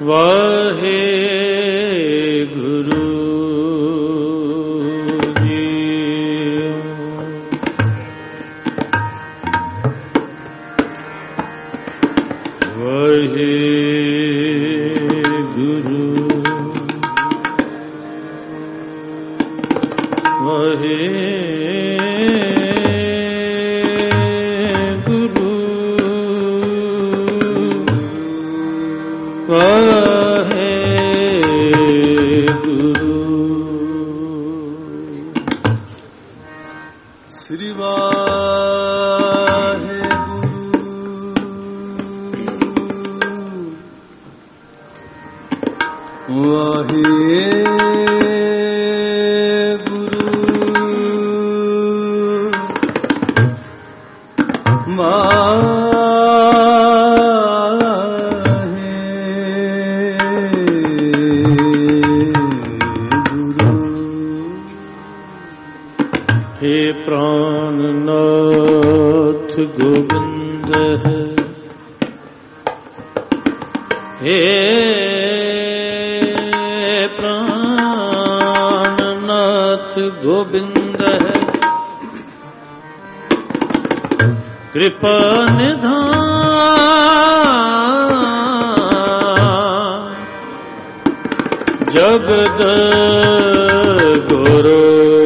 ਵਾਹਿਗੁਰੂ ਜੀ। ਵਾਹਿਗੁਰੂ ਵਾਹਿਗੁਰੂ ਵਾਹਿਗੁਰੂ। ਸ੍ਰੀ ਵਾਹਿਗੁਰੂ हे प्राणनाथ गोविंद है, हे प्राणनाथ गोविंद है, कृपा निधान जगद गुरु।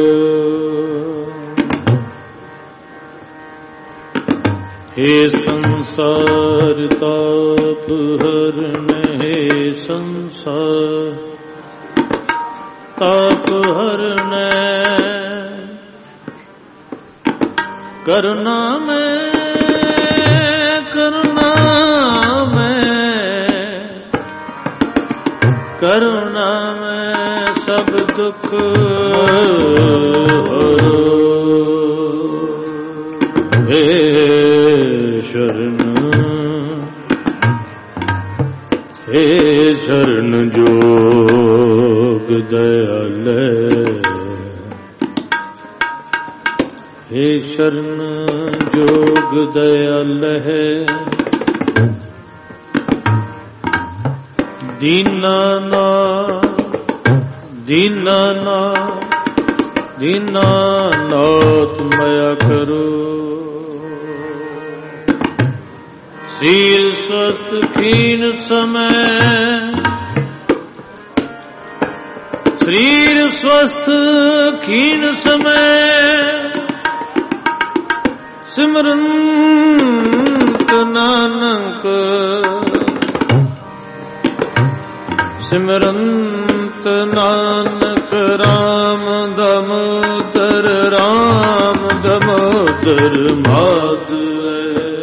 हे संसार ताप हरण, हे संसार ताप हरण, करुणा में करुणा में करुणा में सब दुख हे शरण, हे शरण जोग दयाल, हे शरण जोग दयाल है, दीनानाथ मया करो। शरीर स्वस्थ खीन समय, शरीर स्वस्थ खीन समय, सिमरंत नानक, सिमरंत नानक राम दामोदर, राम दामोदर माधव।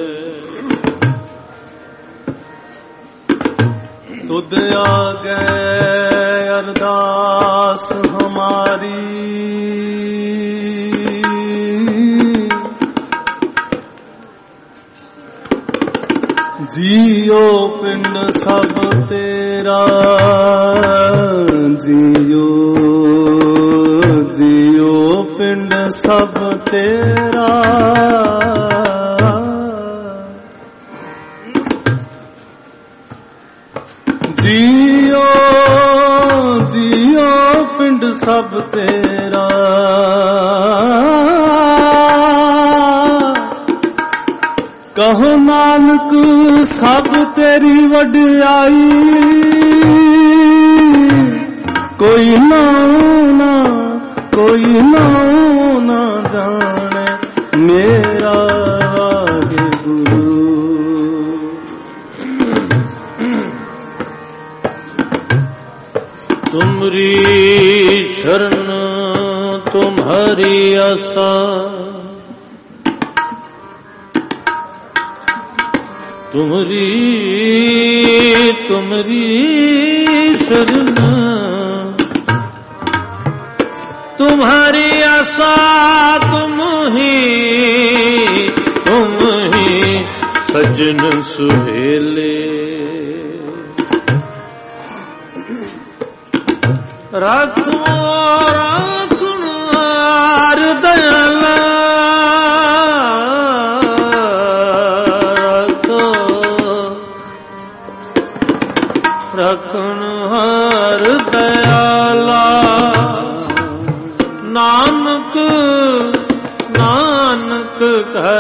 तुद आगे अरदास हमारी, जियो पिंड सब तेरा, जियो जियो पिंड सब तेरा, जियो जियो पिंड सब तेरा, कहो नानक सब तेरी वडियाई, कोई ना कोई ना जाने मेरा वाहिगुरु। तुमरी शरण तुम्हारी आशा, तुमरी शरण तुम्हारी आशा, तुम ही सजन सुहेले। राखो राखुनार दयाल, राखो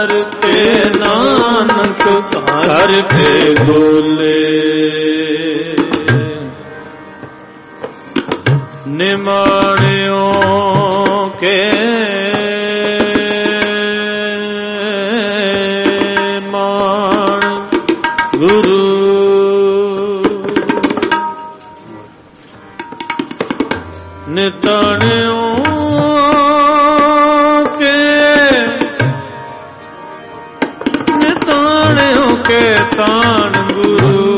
ਕਰਕੇ ਨਾਨਕ ਕਰਕੇ ਗੋਲੇ ਨਿਮਾਣਿਓ ਕੇ ਮਾਣ ਗੁਰੂ ਨਿਤਾਣਿਓ ਕੇ ਤਾਣ ਗੁਰੂ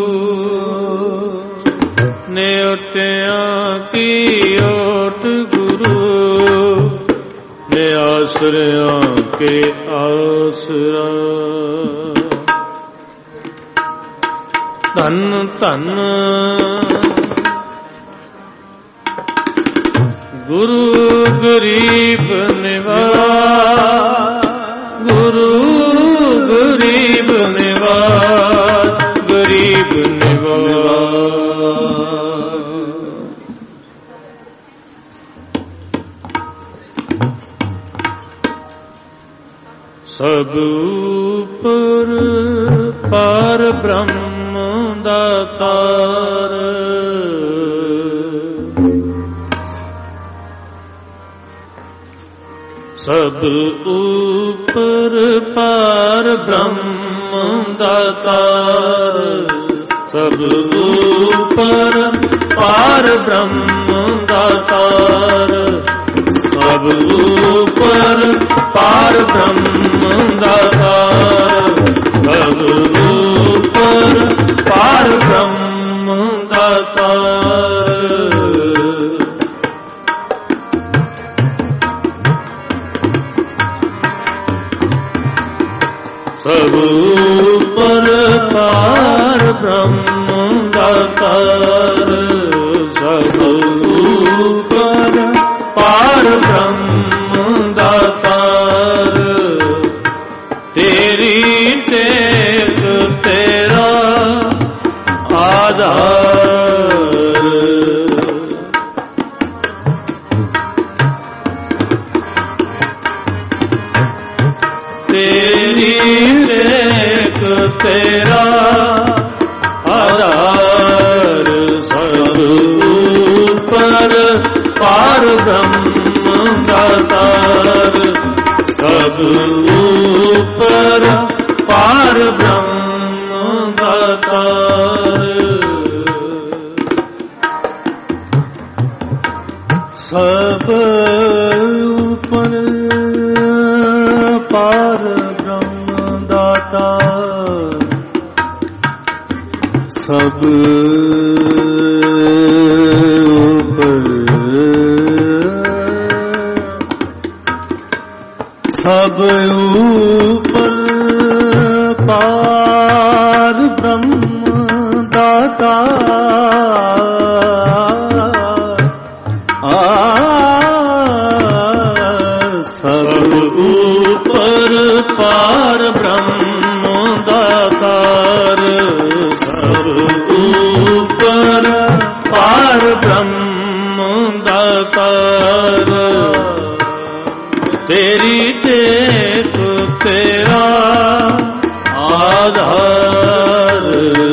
ਨਿਉਟਿਆਂ ਕੀ ਓਟ ਗੁਰੂ ਨੇ ਆਸਰਿਆਂ ਕੇ ਆਸਰਾ ਧੰਨ ਧੰਨ ਗੁਰੂ ਗਰੀਬ ਨਿਵਾਜ ਗੁਰੂ ਗਰੀਬ ਨਿਵਾਜ ਗਰੀਬ ਨਿਵਾਜ ਸਭ ਉਪਰ ਪਾਰ ਬ੍ਰਹਮ ਦਾਤਾਰ ਸਭ ਉਪਰ ਪਾਰ ਬ੍ਰਹਮ ਦਾਤਾਰ ਸਭ ਉਪਰ ਪਾਰ ਬ੍ਰਹਮ ਦਾਤਾਰ ਸਭ ਉਪਰ ਪਾਰ ਬ੍ਰਹਮ ਦਾਤਾਰ ਸਭ ਉਪਰ ਪਾਰ ਬ੍ਰਹਮ ਦਾਤਾਰ ਸਭ ਉਪਰ ਪਾਰ ਬ੍ਰਹਮ ਦਾਤਾਰ ਸਭ ਉਪਰ ਪਾਰ ਬ੍ਰਹਮ ਦਾਤਾਰ ਤੇਰੀ ਟੇਕ ਤੇਰਾ ਆਧਾਰ ਤੇਰੀ ਟੇਕ ਤੇਰਾ ਆਧਾਰ ਸਭ ਉਪਰ ਪਾਰ ਬ੍ਰਹਮ ਦਾਤਾਰ ਸਭ ਉਪਰ ਪਾਰ ਬ੍ਰਹਮ ਦਾਤਾਰ ਸਭ ਉਪਰ ਪਾਰ ਬ੍ਰਹਮ ਦਾਤਾਰ ਸਭ ਉਪਰ ਸਭ ਉਪਰ ਪਾਰ ਬ੍ਰਹਮ ਦਾਤਾਰ ਸਭ ਉਪਰ ਪਾਰ ਬ੍ਰਹਮ ਦਾਤਾਰ ਸਭ ਉਪਰ ਪਾਰ ਬ੍ਰਹਮ ਦਾਤਾਰ ਤੇਰੀ ਟੇਕ ਤੇਰਾ ਆਧਾਰ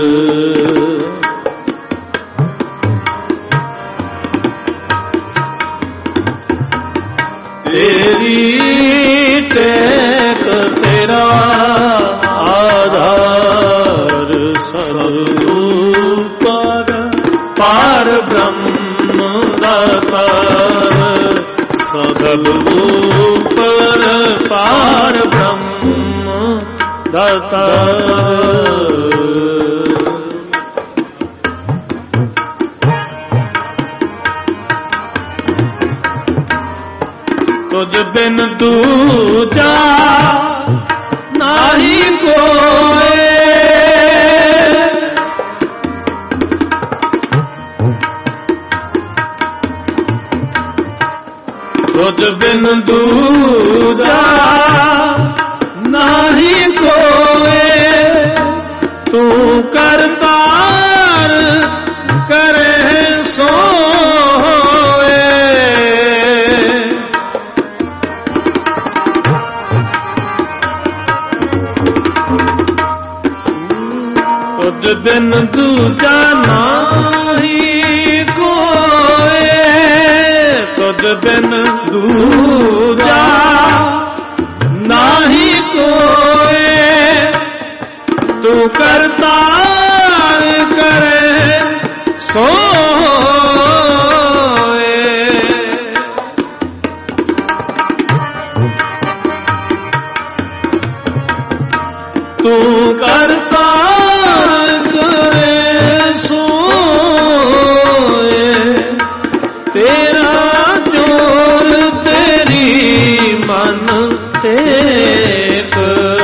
ਤੇਰੀ ਟੇਕ ਤੇਰਾ ਆਧਾਰ ਸਭ ਉਪਰ ਪਾਰ ਬ੍ਰਹਮ ਦਾਤਾਰ ਸਭ ਉਪਰ ਪਾਰ ਬ੍ਰਹਮ ਦਾਤਾਰ ਤੁਝ ਬਿਨ ਦੂਜਾ ਨਾਹੀ ਕੋਏ ਤੁਝ ਬਿਨ ਦੂਜਾ ਨਾਹੀ ਕੋਏ ਤੂੰ ਕਰਤਾਰ ਕਰੇ ਸੋਏ तुझ बिन दूजा नाही कोई, तुझ बिन दूजा नाही कोई, तू करतार करे सोए। तू करतार करे सोए, तेरा जोर तेरी मन टेक।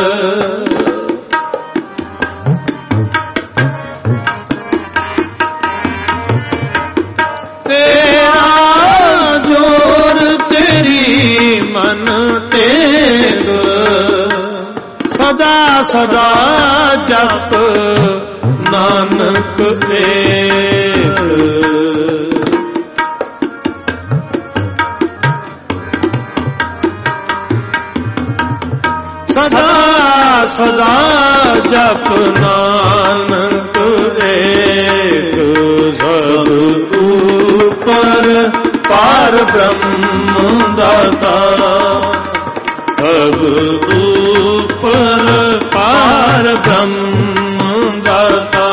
तेरा जोर तेरी मन टेक, सदा सदा जप नानक एक। सदा सदा जप नानक एक। सब ऊपर पार ब्रह्म दाता, सब ऊपर पार ब्रह्म दाता।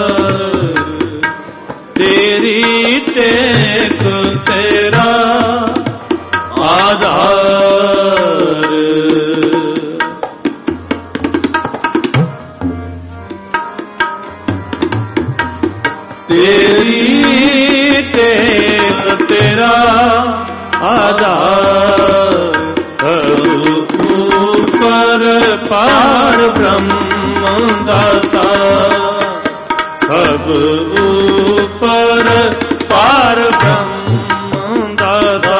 तेरी टेक तेरा आधार। तेरी टेक तेरा आधार। ऊपर पार ब्रह्म दाता, सब ऊपर पार ब्रह्म दाता।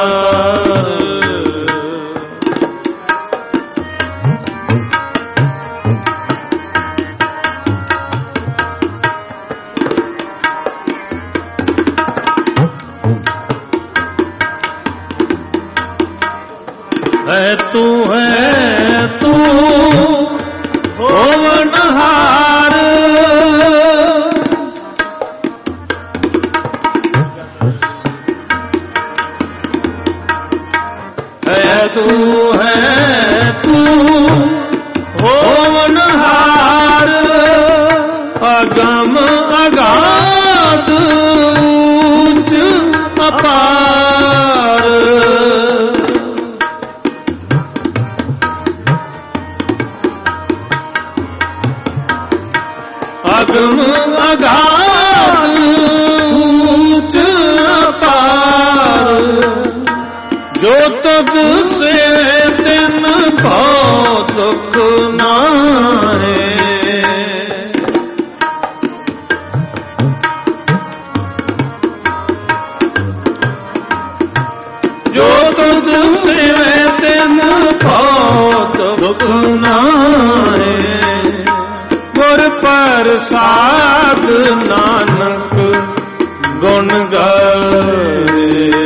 है तू होवनहार। है तू होवनहार। अगम अगाध ऊंच अपार। अगम अगाध ऊंच अपार। जो तब से दिन बहुत दुख नाहे। जो तब से दिन बहुत दुख नाहे। गुर प्रसाद नानक गुण गाए।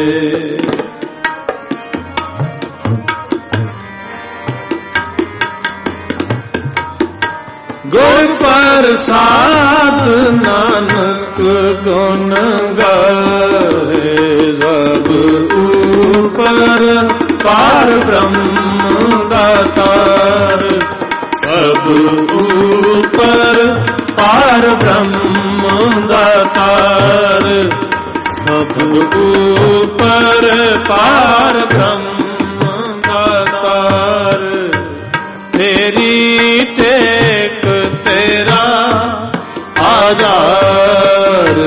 गुर प्रसाद नानक गुण गाए। सब ऊपर पार ब्रह्म दातार। सब ऊपर पार ब्रह्म दातार। सब ऊपर पार ब्रह्म दातार। तेरी टेक तेरा आधार।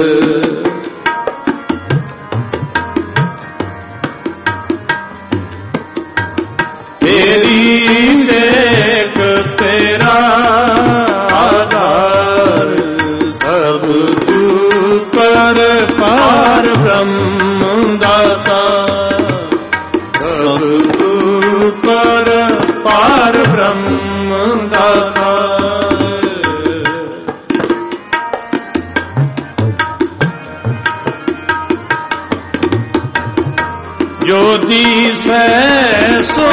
तेरी टेक तेरा आधार। सब ऊपर पार ब्रह्म दाता। सब ऊपर पार ब्रह्म दाता। जो दिसै सो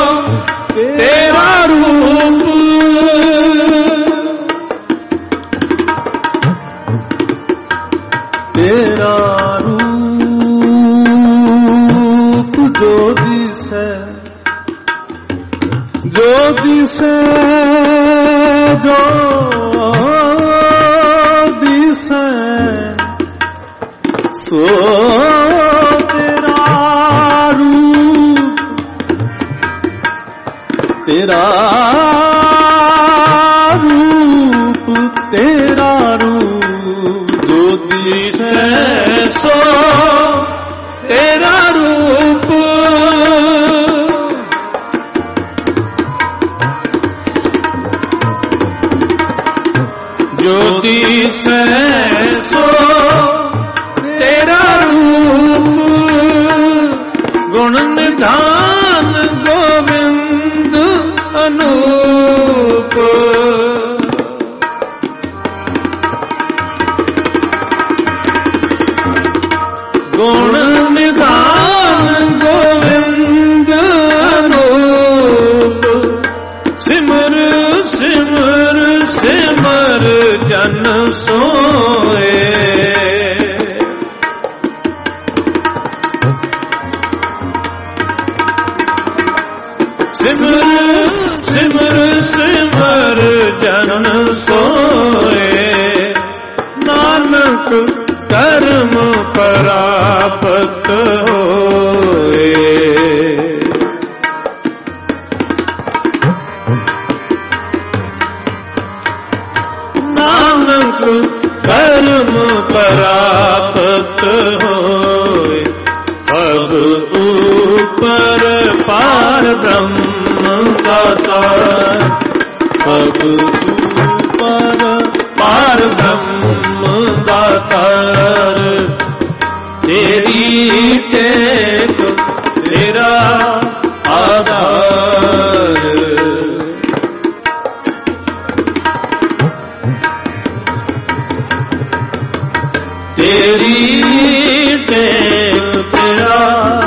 तेरा रूप। जो दिसे सो तेरा रूप, तेरा रूप, तेरा रूप जो दिसे सो तेरा रूप, जो दिसे सो तेरा रूप, गुण निधान गोविंद अनूप, गुण निधान गोविंद अनूप, सिमर सिमर सिमर जन सोए, सिमर सिमर सिमर जन सोए, नानक कर्म परापत होए, नानक कर्म परापत होए, सब ऊपर पार ब्रह्म दातार, सब ऊपर पार ब्रह्म दातार, तेरी टेक तेरा आधार, तेरी टेक तेरा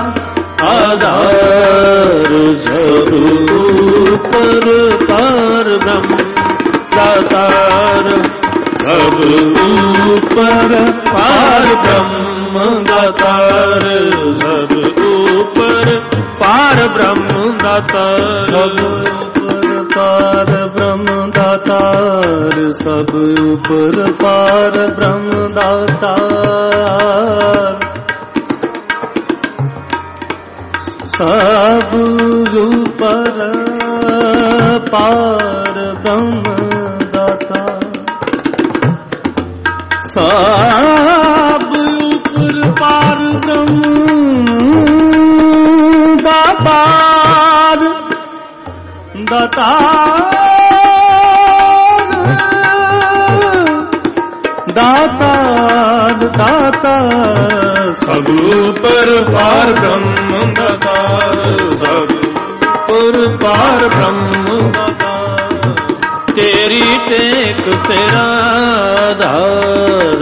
आधार, सब ऊपर पार ब्रह्म दातार, सब ऊपर पार ब्रह्म दातार, सब ऊपर पार ब्रह्म दातार, सब ऊपर पार ब्रह्म दातार, सब ऊपर पार ब्रह्म दातार, सब ऊपर पार ब्रह्म दातार, सब ऊपर पार ब्रह्म दातार, दातार, दातार, दातार, सब ऊपर पार ब्रह्म दातार, सब ऊपर पार ब्रह्म दातार, तेरी टेक तेरा आधार,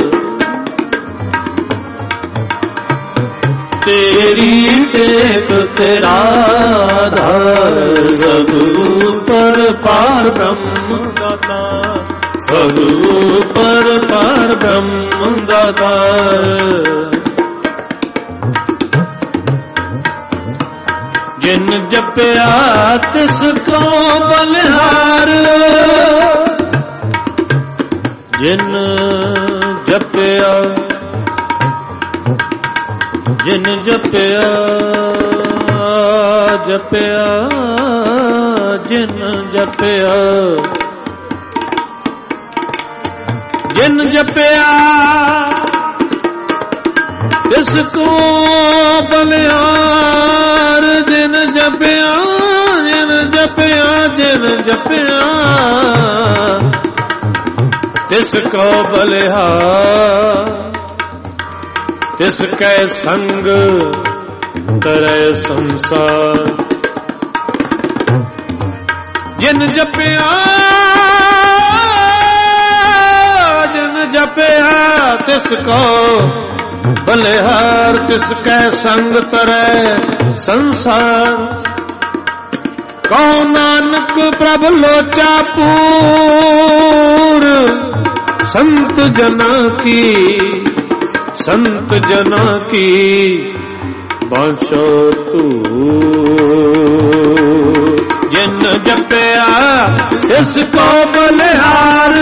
तेरी टेक तेरा आधार, सब ऊपर पार ब्रह्म दातार, सब ऊपर पार ब्रह्म दातार, जिन जपया तिसको बलिहार, जिन जपया, जिन जपया जपया, जिन जपया, जिन जपया तिसको बलिहार, जिन जपया, जिन जपया, जिन जपया तिसको बलिहार, तिसकै संग तरै संसार, जिन जपया, जिन जपया तिसको बलिहार, तिसकै संग तरै संसार, कौन नानक प्रभु लोचा पूर, संत जना की, संत जना की बांछो तू, जिन जपया तिसको बलिहार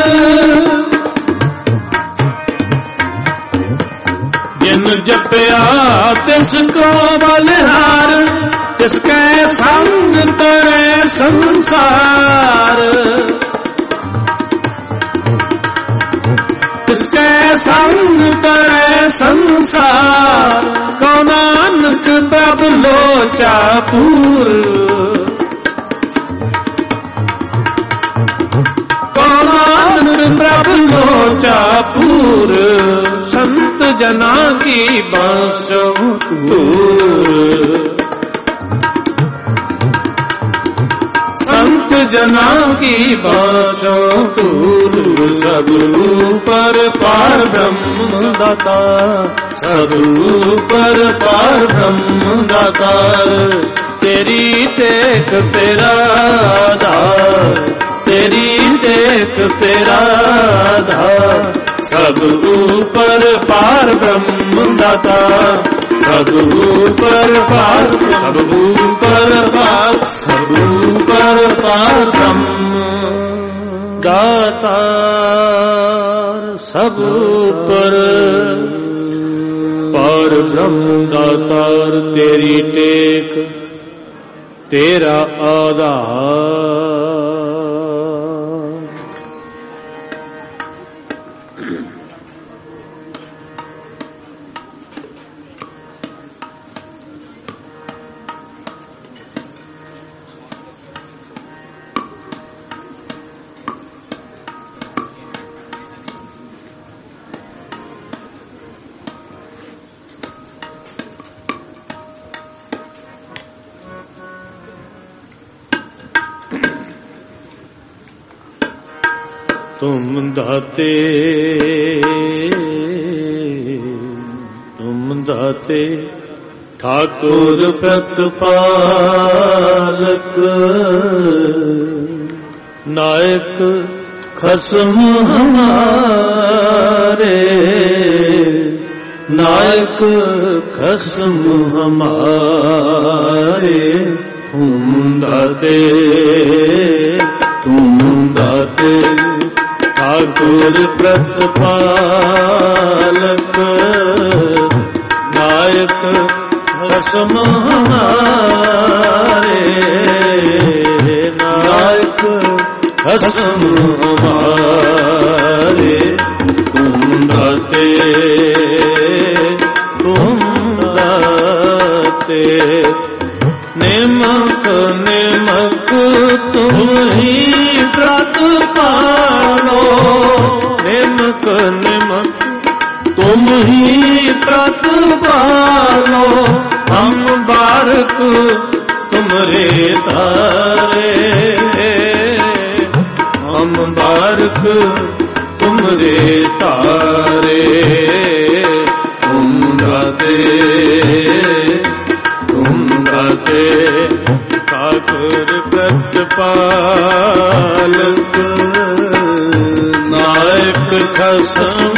जिन जपया तिसको बलिहार तिसके संग तरे संसार तिसके संग तरे संसार को नानक प्रभु लोचा पूर को नानक प्रभु लोचा पूर संत जना की बांसो दूर संत जना की बांसो दूर सब ऊपर पार ब्रह्म दाता सब ऊपर पार ब्रह्म दातार तेरी टेक तेरा आधार तेरी टेक तेरा आधार सब ऊपर पार ब्रह्म दाता सब ऊपर पार सब ऊपर पार सब ऊपर पार ब्रह्म दातार सब ऊपर पार ब्रह्म दातार तेरी टेक तेरा आधार तुम दाते ठाकुर प्रतिपालक नायक खसम हमारे नायक खसम हमारे तुम दाते ठाकुर प्रतिपालक नायक खसम हमारे नायक खसम हमारे तुम दाते निमक निमक तुम ही प्रतिपालो निमक निमक तुम ही प्रतिपालो हम बारक तुमरे तारे हम बारक तुमरे तारे तुम दाते ठाकुर प्रतिपालक नायक खसम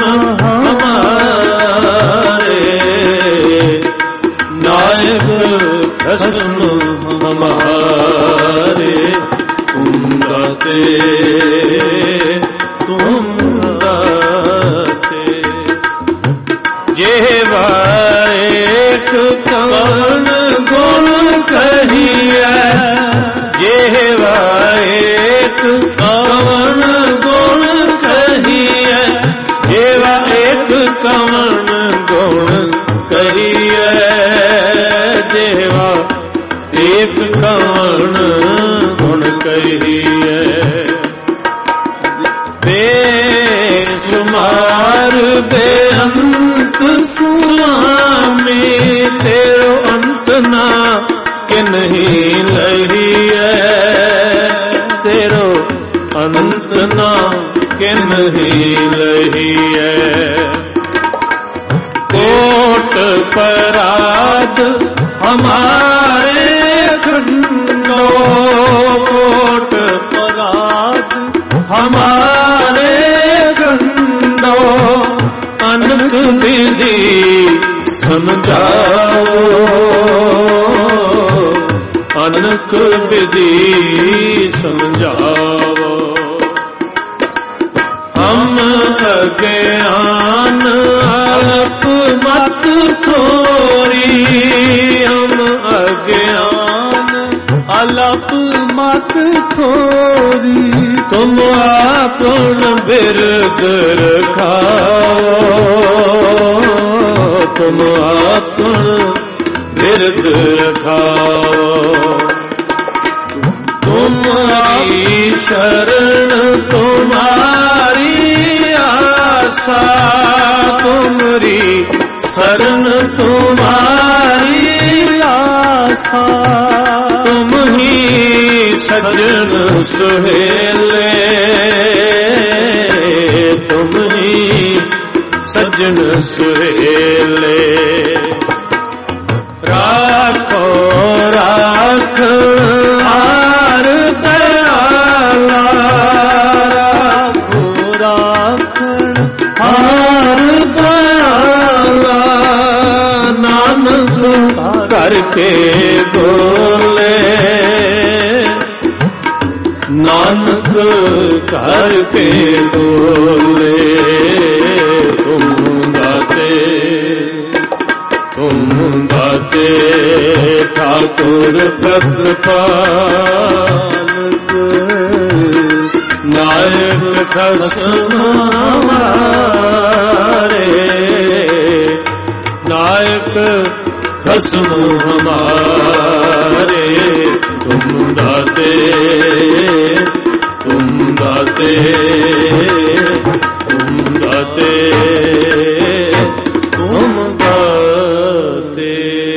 हमारे नायक खसम हमारे तुम दाते जेवा एक कवन गुण कहिए जेवा एक कवन गुण कहिए जेवा एक कवन गुण कहिए जेवा एक कवन गुण कहिए बेशुमार बेअंत स्वामी तेरो अंत ना कि नहीं लहिए तेरो अंत ना कि नहीं लहिए कोट पराध हमारे खंडो कोट पराध हमारे खंडो अनक विधि समझाओ अनक विधि समझाओ हम अज्ञान अल्प मत थोरी, हम अज्ञान अल्प मत थोरी। तुम आपन बिरद रखाओ, तुम आपन बिरद रखाओ। तुम्हारी शरण तुम्हारी आशा, तुम्हारी शरण तुम्हारी आशा। तुम ही सजन सुहेले, तुम ही सजन सुहेले। राखो राख हार दयाला, राखो राख हार दयाला। नानक करके बोले, नानक करके बोले। तुम दाते ठाकुर प्रतिपालक, नायक खसम हमारे, नायक खसम हमारे। तुम दाते, तुम दाते, तुम दाते, तुम दाते।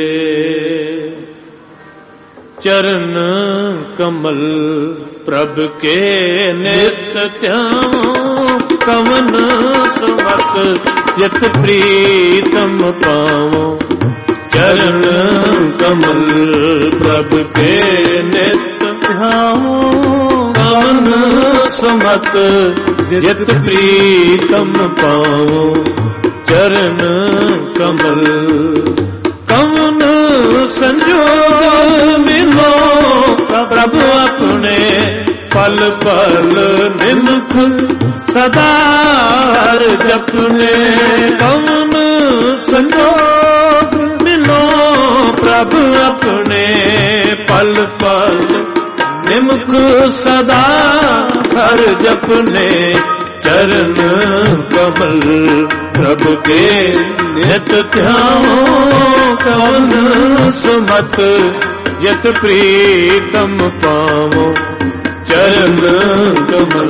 चरण कमल प्रभ के नित्य ध्याओ, कवन समत यत प्रीतम पाओ। चरण कमल प्रभ के नित्य ध्याओ, कवन समत यत प्रीतम पाओ। चरण कमल कवन संजोग मिलो, प्रभु अपने पल पल निमुख सदा जपने। कवन संजोग मिलो, प्रभु अपने पल पल निमुख सदा हर जपने। चरण कमल प्रभु के नित ध्याओ, कवन सुमत यत प्रीतम पावो। चरण कमल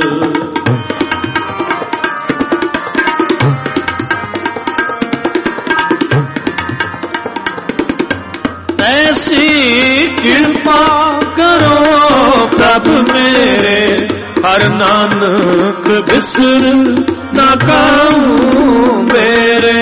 ऐसी कृपा करो प्रभु मेरे, हर नानक बिसर न काहूँ मेरे।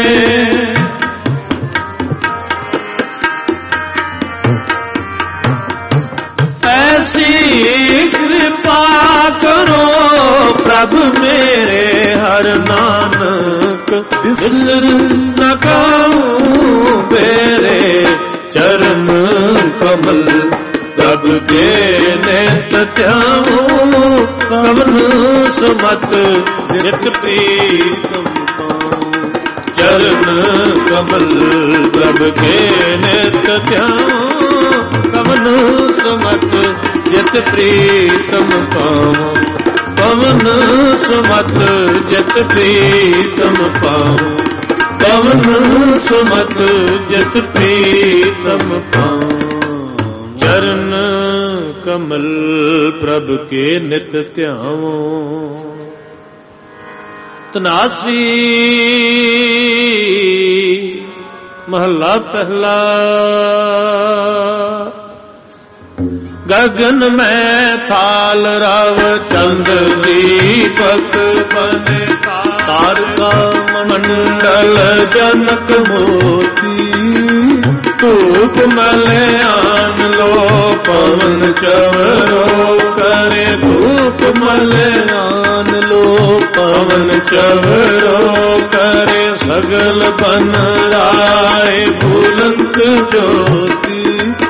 ऐसी कृपा करो प्रभु मेरे, हर नानक बिसर न काहूँ मेरे। चरण कमल प्रभु के नेत ध्याओ, कवन सुमत जित प्रीतम पाओ। चरण कमल प्रभु के नेत ध्याओ, कवन सुमत जित प्रीतम पाओ। पवन सुमत जित प्रीतम पाओ, पवन सुमत जित प्रीतम पाओ। चरण कमल प्रभु के नित ध्याओ। तनासी महला पहला। गगन में थाल रव चंद दीपक बने, तारका मंडल जनक मोती। धूप मलयान लो पवन चवरो करे, धूप मलयान लो पवन चवरो करे। सगल बन राय बुलंद ज्योति,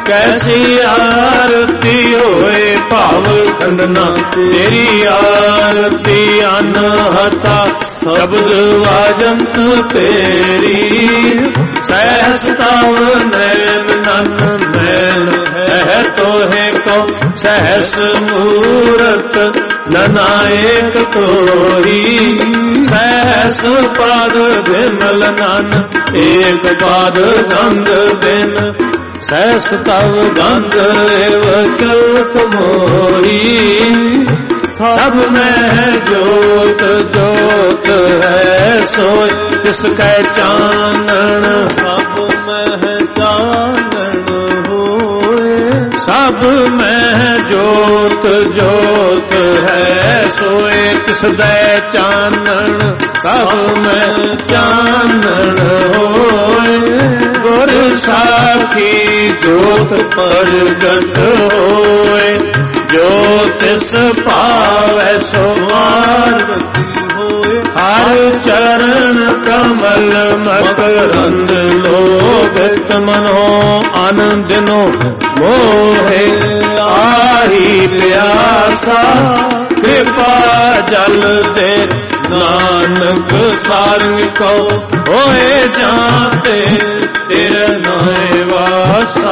ਕੈਸੀ ਆਰਤੀ ਹੋਏ ਭਾਵ ਖੰਡਨਾ ਤੇਰੀ ਆਰਤੀ ਅਨਹਤਾ ਸ਼ਬਦ ਵਾਜੰਤ ਤੇਰੀ ਸਹਿਸ ਤਵ ਨੈਣ ਨਨ ਨੈਣ ਹੈ ਤੋਹੇ ਕੋ ਸਹਿਸ ਮੂਰਤ ਨਨਾਇਕ ਤੋਰੀ ਸਹਿਸ ਪਦ ਬਿਮਲ ਨਨ ਏਕ ਪਦ ਗੰਧ ਬਿਨ ਸਹਿਸ ਤਵ ਗੰਧ ਏਵ ਚਲਤ ਮੋਰੀ ਸਭ ਮੈਂ ਜੋਤ ਜੋਤ ਹੈ ਸੋਇ ਤਿਸ ਕੈ ਚਾਨਣ ਸਭ ਮਹਿ ਚਾਨਣ ਹੋਏ ਸਭ ਮੈਂ ਜੋਤ ਜੋਤ ਹੈ ਸੋਇ ਤਿਸ ਦੈ ਚਾਨਣ ਸਭ ਮੈਂ ਚਾਨਣ ਹੋਏ ਗੁਰ ਸਾਖੀ ਜੋਤ ਪ੍ਰਗਟ ਹੋਏ ਜੋ ਤਿਸ ਭਾਵੈ ਸੋ ਮਾਰਤੀ ਹੋਏ ਹਰ ਚਰਨ ਕਮਲ ਮਕਰੰਦ ਲੋਭਿਤ ਮਨੋ ਆਨੰਦਨੋ ਮੋਹੇ ਆਹੀ ਪਿਆਸਾ ਕਿਰਪਾ ਜਲ ਦੇ ਨਾਨਕ ਸਾਰੰਗ ਕੋ ਹੋਏ ਜਾਂਤੇ ਤੇਰੇ ਨਾਏ ਵਾਸਾ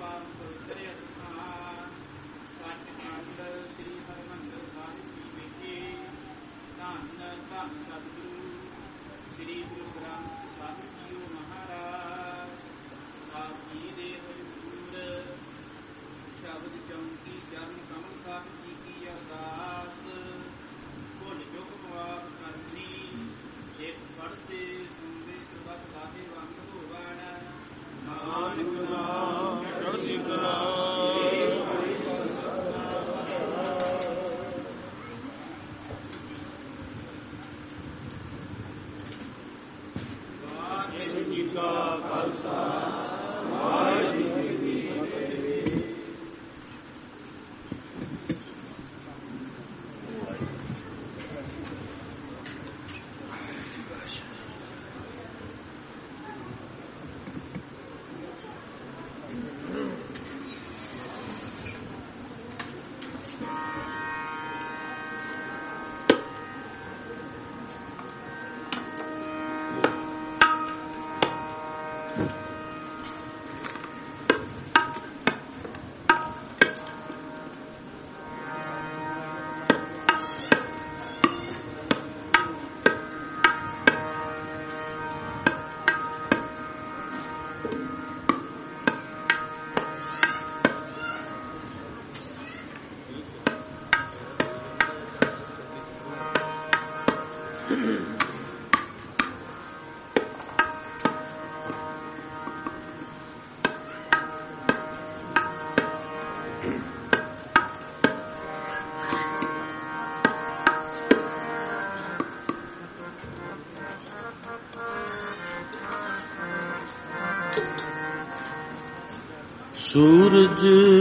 सूरज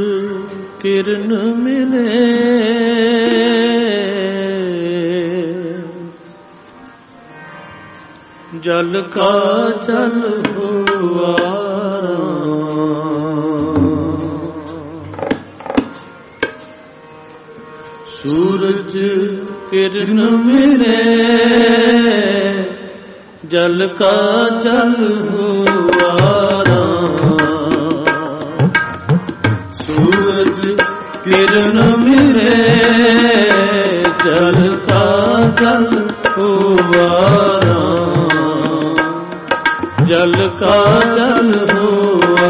किरण मिले जल का जल हुआ सूरज किरण मिले जल का जल हुआ सूरज किरण मिले जल का जल हुआ जल का जल हुआ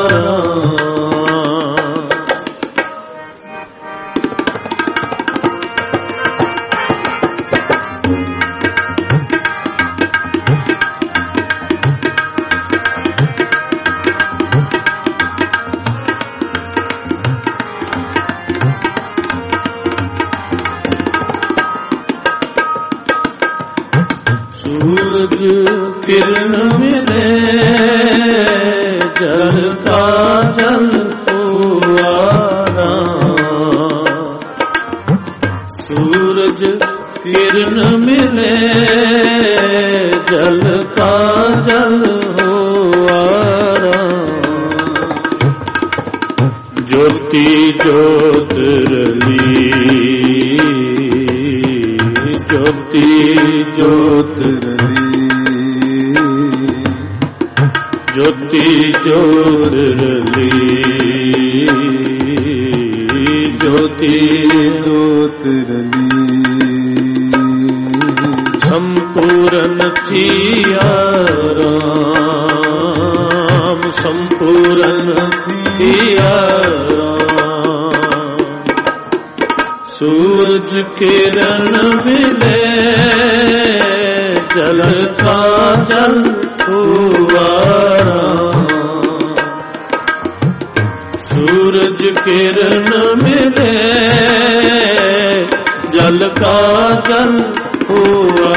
सूरज किरण मिले जल का जल हुआ सूरज किरण मिले जल का जल हुआ ज्योति ज्योत रली ज्योति ज्योत रली ज्योति ज्योत रली ज्योति ज्योत रली संपूर्ण थिया राम संपूर्ण थिया सूरज किरण मिले जल का जल हुआ सूरज किरण मिले जल का जल हुआ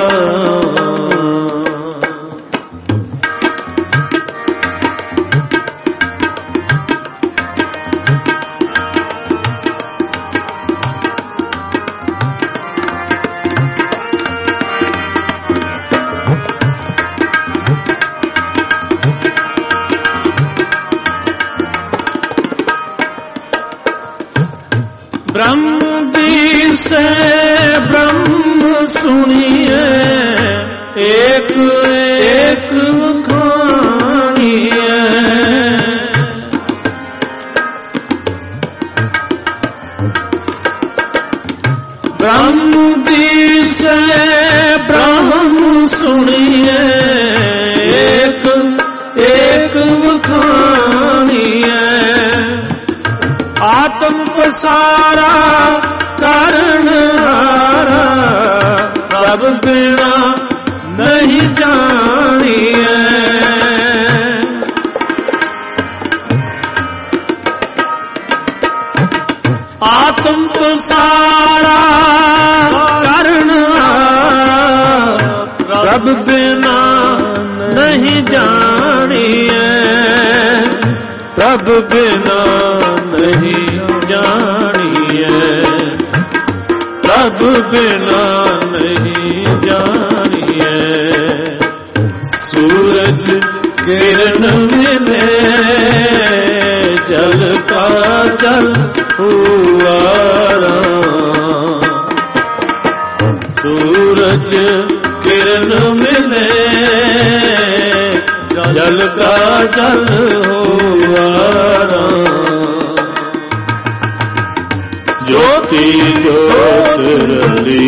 ब्रह्म से ब्रह्म सुनिए एक एक खानिए सुनिए एक एक वखानिए आत्म पसारा कारण हारा रब बिना नहीं जानिए आत्म पसारा कारण रब बिना नहीं जानिए रब बिना नहीं जानिए रब बिना नहीं जानिए सूरज किरण मिले जल का जल हुआ सूरज किरण मिले जल का जल हुआ ज्योति ज्योत रली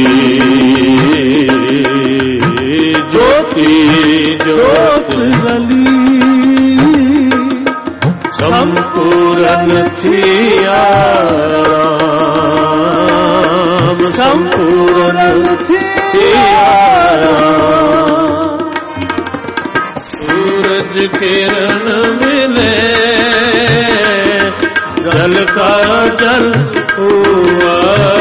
ज्योति ज्योत रली संपूर्ण थिया संपूर्ण थिया सूरज किरण मिले जल का जल हुआ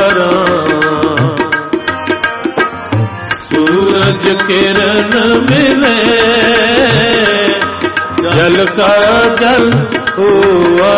सूरज किरण मिले जल का जल हुआ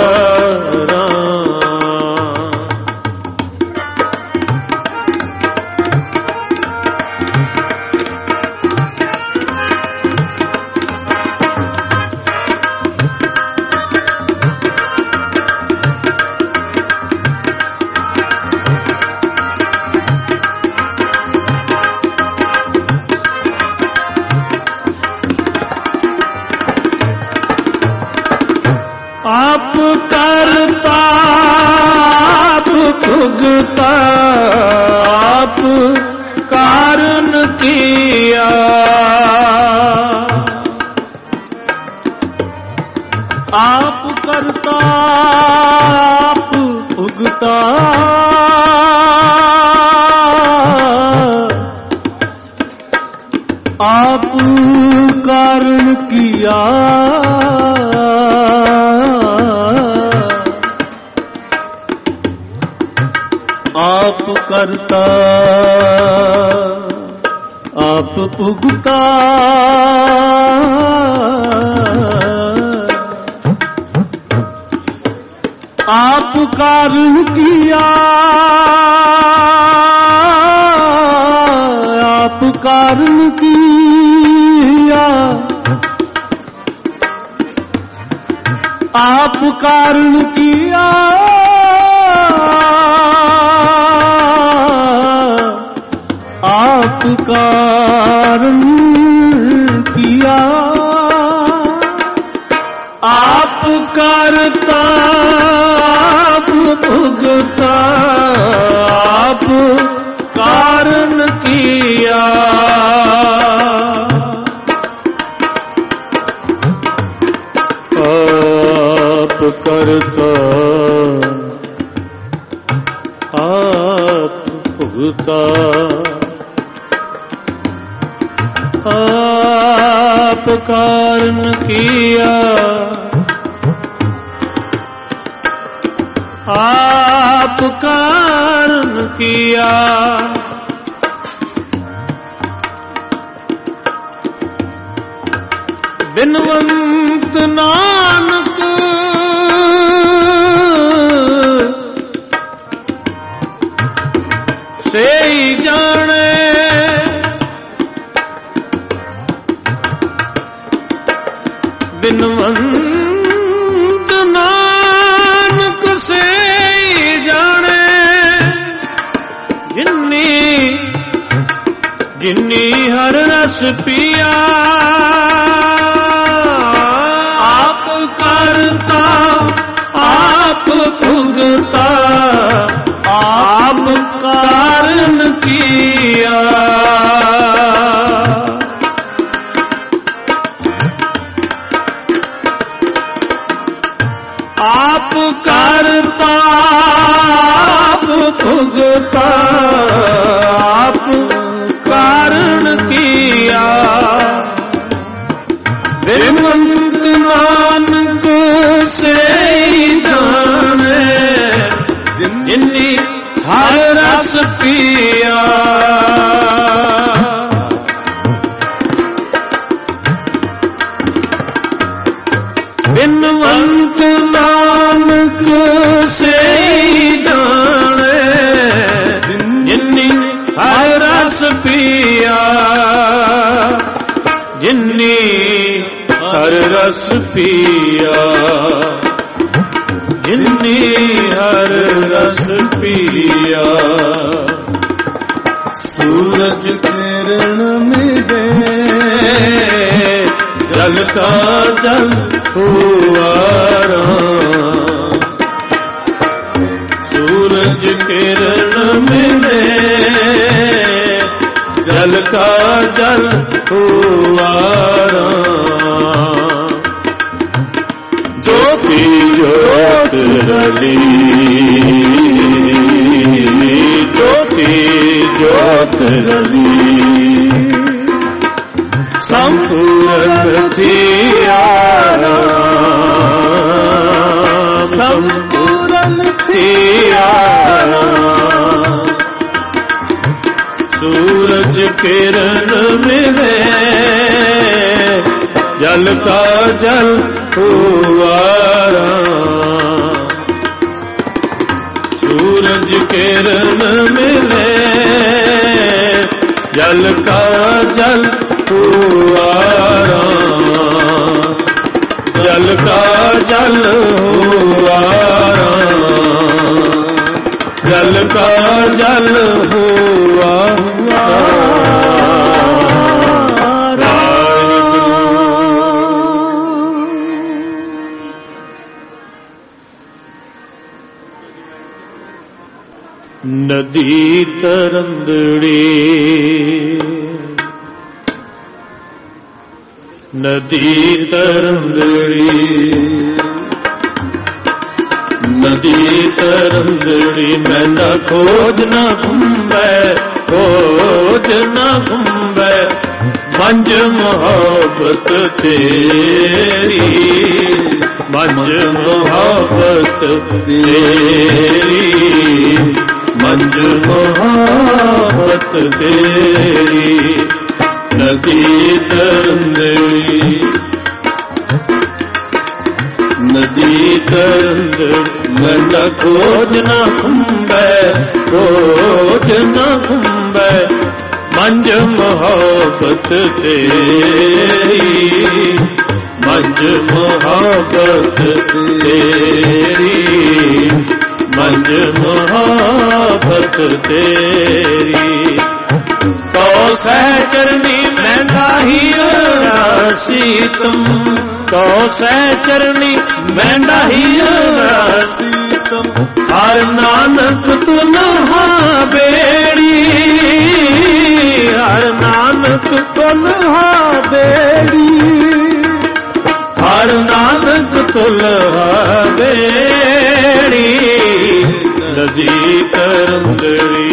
आप करता आप भुगता आप कारण किया आप करता आप भुगता आप कारण किया आप करता आप भुगता आप कारण किया आप कारण किया आप कारण किया आप कारण किया आप करता आप भुगता आप कारण किया आप करता आप भुगता आप कारण किया आप कारण किया बिनवंत नानक से ही जाने बिनवंत नानक से ही जाने जिन्नी हर रस पिया आप करता आप भुगता आप कारण किया आप करता आप भुगता आप कारण किया बिनवंत नानक से जाने जिन्नी हर रस पिया बिनवंत नानक से जाने जिन्नी हर रस पिया जिन्नी हर रस पिया जिन्नी हर रस पिया सूरज किरण मिले जल का जल हुआ सूरज किरण मिले जल का जल हुआ ज्योति ज्योत रली ज्योति ज्योत रली संपूर्ण थिया संपूर्ण थिया सूरज किरण मिले जल का जल हुआ सूरज किरण मिले जल का जल हुआ जल का जल हुआ जल का जल हुआ नदी तरंदड़ी नदी तरंदड़ी नदी तरंदड़ी मैंने खोज न घुम्बे खोज न घुम्बे मंज मोहब्बत तेरी मंज मोहब्बत तेरी मंज मोहब्बत तेरी नदी तरंदड़ी नदी तरंदड़ी मैं खोज न घुम्बे खोज न घुम्बे मंज मोहब्बत तेरी मंज मोहब्बत तेरी मंज मोहब्बत तेरी तो सहचरनी महंगा ही सीतम तो सहचरनी महंगा ही सीतम हर नानक तुम बेड़ी हर नानक तुम बेड़ी हर नानक तुल बेड़ी नदी तरंदड़ी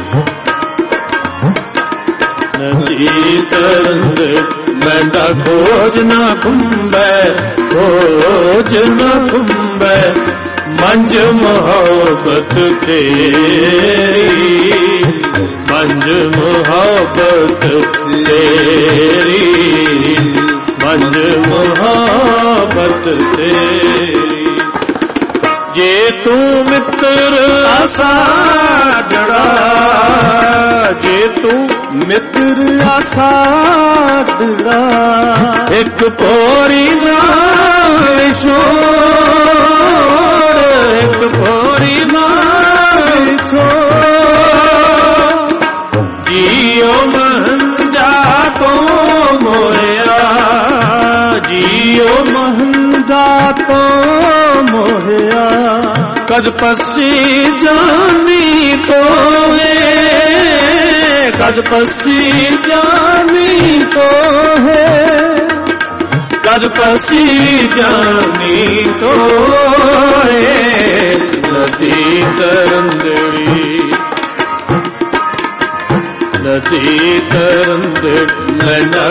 नदी तरंदड़ी मैंने खोज न घुम्बे खोज न घुम्बे मंज मोहब्बत तेरी मंज मोहब्बत तेरी मंज मोहब्बत तेरी जे तू मित्र आसाडड़ा जे तू मित्र आसाडड़ा एक पोरी नाल छोड़ एक पोरी नाल छोड़ जियो महंजा तो मोया जियो महंजा तो मोया कद पसी जानी तो है कद पसी जानी तो है कद पसी जानी तो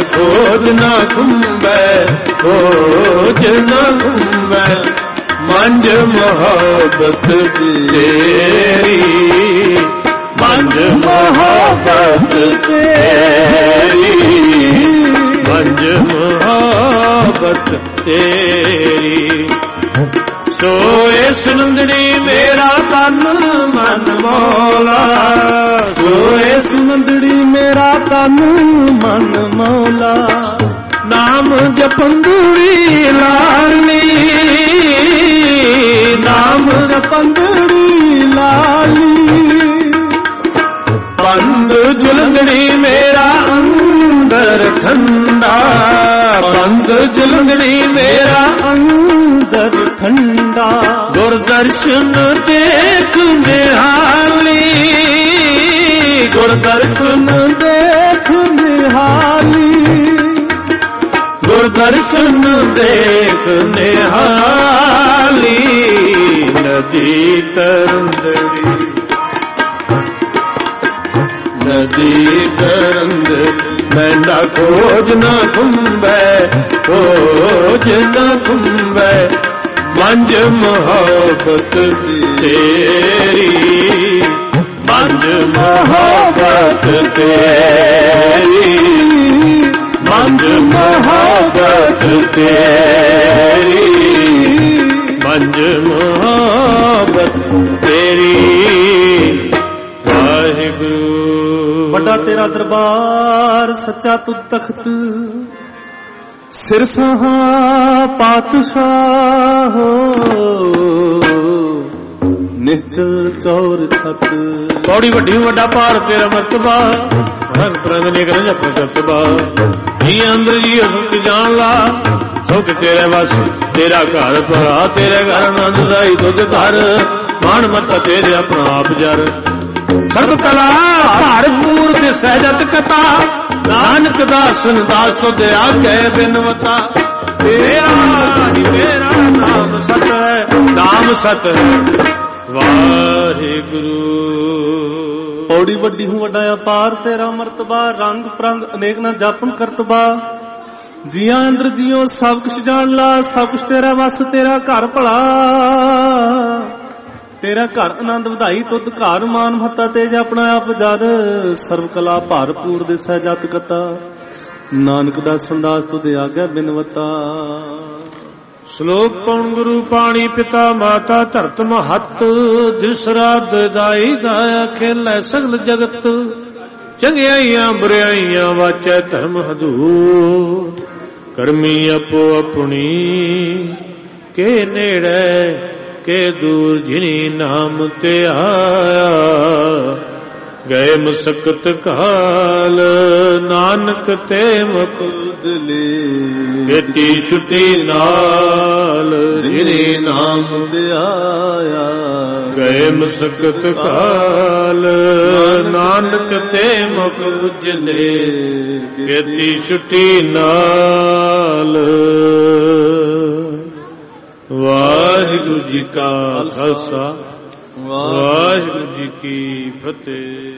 ਖੋਜ ਨਾ ਖੁੰਬੈ ਖੋਜ ਨਾ ਖੁੰਬੈ ਮੰਝ ਮੁਹੱਬਤ ਤੇਰੀ ਮੰਝ ਮੁਹੱਬਤ ਤੇਰੀ ਮੰਝ ਮੁਹੱਬਤ ਤੇਰੀ ਸੋਏ ਸੁਨੰਦੜੀ ਮੇਰਾ ਤਨ ਮਨ ਮੌਲਾ ਸੋਏ ਸੁਨੰਦੜੀ ਮੇਰਾ ਤਨ ਮਨ ਮੌਲਾ ਨਾਮ ਜਪੰਦੜੀ ਲਾਲੀ ਨਾਮ ਜਪੰਦੜੀ ਲਾਲੀ ਬੰਦ ਜੁਲੰਦੜੀ ਮੇਰਾ ਅੰਦਰ ਠੰਡਾ ਬੰਦ ਜੁਲੰਦੜੀ ਮੇਰਾ ਅੰਦਰ ਠੰਡਾ ਗੁਰਦਰਸ਼ਨ ਦੇਖ ਨਿਹਾਲੀ ਗੁਰਦਰਸ਼ਨ ਦੇਖ ਨਿਹਾਲੀ ਗੁਰਦਰਸ਼ਨ ਦੇਖ ਨਿਹਾਲੀ ਨਦੀ ਤਰੰਦੜੀ ਨਦੀ ਤਰੰਦੜੀ ਮੈਂਡਾ ਖੋਜ ਨਾ ਖੁੰਬੈ ਖੋਜ ਨਾ ਖੁੰਬੈ ਮੰਝ ਮੁਹੱਬਤ ਤੇਰੀ ਮੰਝ ਮੁਹੱਬਤ ਤੇਰੀ ਮੰਝ ਮੁਹੱਬਤ ਤੇਰੀ ਮੰਝ ਮੁਹੱਬਤ ਤੇਰੀ ਵਾਹਿਗੁਰੂ ਵੱਡਾ ਤੇਰਾ ਦਰਬਾਰ ਸੱਚਾ ਤੁਧ ਤਖਤ ਸਿਰਸਹਾ ਪਾਤਸ਼ਾਹ ਨਿਹਚਲ ਚੌਰ ਛਤ ਬੜੀ ਵੱਡੀ ਵੱਡਾ ਭਾਰ ਤੇਰਾ ਮਰਤਬਾ ਭਗਤ ਰੰਗ ਨੇ ਕਰ ਜਪ ਕਰਤਬਾ ਜੀ ਅੰਦਰ ਜੀ ਸੁਖ ਜਾਣ ਲਾ ਸੁਖ ਤੇਰੇ ਵਸ ਤੇਰਾ ਘਰ ਭਰਾ ਤੇਰੇ ਘਰ ਆਨੰਦ ਦਾਈ ਤੁਧ ਘਰ ਮਾਣ ਮਤ ਤੇਰੇ ਆਪਣਾ ਆਪ ਜਰ ਸਰਬ ਕਲਾ ਭਰਪੂਰ ਤੇ ਸਹਿਜਤ ਕਥਾ ਨਾਨਕ ਦਾਸਨ ਦਾਸ ਤੁਧ ਆਗੇ ਬਿਨਵਤਾ ਤੇਰਾ ਨਾਮ ਸਤ ਹੈ ਨਾਮ ਸਤ ਹੈ ਵਾਹਿਗੁਰੂ ਔੜੀ ਵੱਡੀ ਹੂੰ ਵੱਡਾ ਅਪਾਰ ਤੇਰਾ ਮਰਤਬਾ ਰੰਗ ਪ੍ਰੰਗ ਅਨੇਕ ਨਾ ਜਾਪਨ ਕਰਤਬਾ ਜੀਆਂ ਅੰਦਰ ਜੀਓ ਸਭ ਕੁਛ ਜਾਣ ਲਾ ਸਭ ਕੁਛ ਤੇਰਾ ਵਸ ਤੇਰਾ ਘਰ ਭਲਾ ਤੇਰਾ ਘਰ ਆਨੰਦ ਵਧਾਈ ਤੁਧ ਘਰ ਮਾਨ ਮਹੱਤਾ ਤੇਜ ਆਪਣਾ ਆਪ ਜਰ ਸਰਬ ਕਲਾ ਭਰਪੂਰ ਦੇ ਸਹਿਜਤ ਕਤਾ ਨਾਨਕ ਦਾ ਸੰਦਾਸ ਤੁਧ ਆਗਿਆ ਬਿਨਵਤਾ ਸ਼ਲੋਕ ਪਉਣ ਗੁਰੂ ਪਾਣੀ ਪਿਤਾ ਮਾਤਾ ਧਰਤ ਮਹੱਤ ਜਿਸ ਰਾਤ ਦਾਈ ਦਾਇਆ ਖੇਲੇ ਸਗਲ ਜਗਤ ਚੰਗਿਆਈਆਂ ਬੁਰਾਈਆਂ ਵਾਚੈ ਧਰਮ ਹਦੂਰ ਕਰਮੀ ਆਪੋ ਆਪਣੀ ਕੇ ਨੇੜੇ ਕੇ ਦੂਰ ਜਿਨੀ ਨਾਮ ਤੇ ਆਇਆ ਗਏ ਮੁਸਕਤ ਕਾਲ ਨਾਨਕ ਤੇ ਮੁਕਤਲੇ ਗੇਤੀ ਛੁੱਟੀ ਨਾਲ ਜਿਨੀ ਨਾਮ ਤੇ ਆਇਆ ਗਏ ਮੁਸਕਤ ਕਾਲ ਨਾਨਕ ਤੇ ਮੁਕਤਲੇ ਗੇਤੀ ਛੁੱਟੀ ਨਾਲ ਵਾਹਿਗੁਰੂ ਜੀ ਕਾ ਖਾਲਸਾ ਵਾਹਿਗੁਰੂ ਜੀ ਕੀ ਫਤਿਹ।